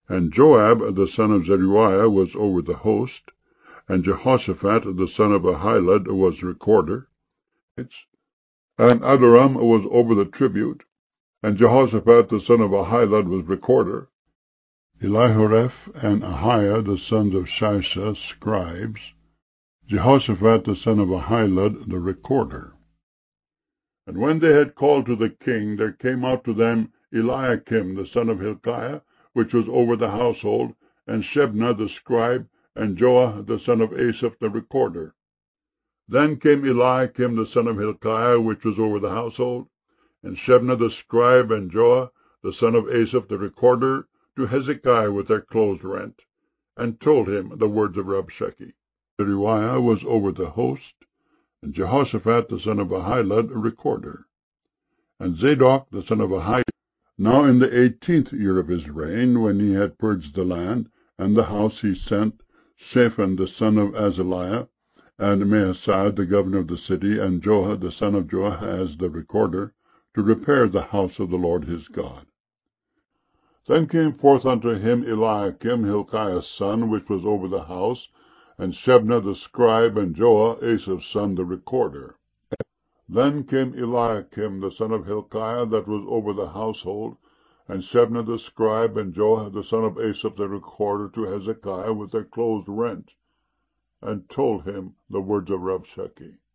And Joab the son of Zeruiah was over the host, and Jehoshaphat the son of Ahilud was recorder, and Adoram was over the tribute, and Jehoshaphat the son of Ahilud was recorder, Elihoreph and Ahiah the sons of Shisha scribes, Jehoshaphat the son of Ahilud the recorder. And when they had called to the king, there came out to them Eliakim the son of Hilkiah, which was over the household, and Shebna the scribe, and Joah the son of Asaph the recorder. Then came Eliakim the son of Hilkiah, which was over the household, and Shebna the scribe, and Joah the son of Asaph the recorder, to Hezekiah with their clothes rent, and told him the words of Rabshakeh. Zeruiah was over the host, and Jehoshaphat the son of Ahilud a recorder. And Zadok the son of Ahiah, now in the 18th year of his reign, when he had purged the land and the house, he sent Shaphan the son of Azaliah, and Maaseiah the governor of the city, and Joah the son of Joahaz the recorder, to repair the house of the Lord his God. Then came forth unto him Eliakim, Hilkiah's son, which was over the house, and Shebna the scribe, and Joah, Asaph's son, the recorder. Then came Eliakim the son of Hilkiah, that was over the household, and Shebna the scribe, and Joah the son of Asaph the recorder, to Hezekiah with their clothes rent, and told him the words of Rabshakeh.